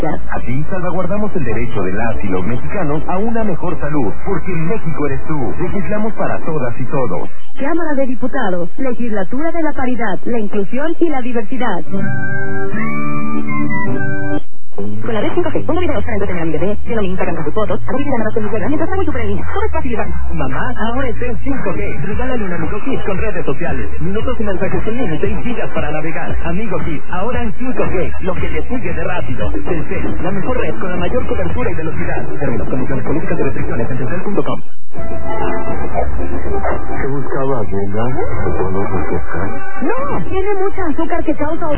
Así salvaguardamos el derecho de las y los mexicanos a una mejor salud, porque México eres tú. Legislamos para todas y todos. Cámara de Diputados, Legislatura de la Paridad, la Inclusión y la Diversidad. Con la red 5G, pongo videos para entretener a mi bebé, viendo mi Instagram con sus fotos, hago videollamadas con mi suegra mientras hago super en línea. Todo es fácil y rápido. Mamá, ahora está en 5G. Regálale un Amigo Kit con redes sociales. Minutos y mensajes sin límite y gigas para navegar. Amigo Kit, ahora en 5G. Lo que le sigue de rápido. Telcel, la mejor red con la mayor cobertura y velocidad. Términos, condiciones, políticas y restricciones en telcel.com. ¿Qué buscaba, Brenda? No, tiene mucha azúcar que causa